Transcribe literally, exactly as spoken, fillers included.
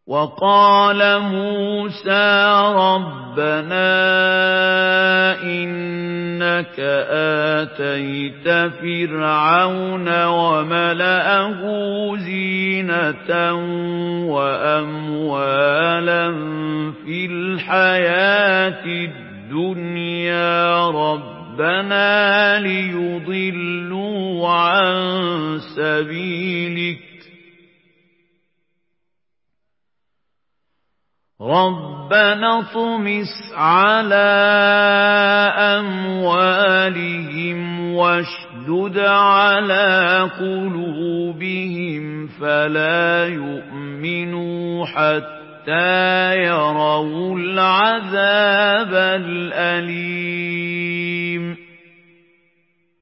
وقال موسى ربنا إنك آتيت فرعون وملأه زينة وأموالا في الحياة الدنيا ربنا ليضلوا عن سبيلك ربنا اطمس على أموالهم واشدد على قلوبهم فلا يؤمنوا حتى يروا العذاب الأليم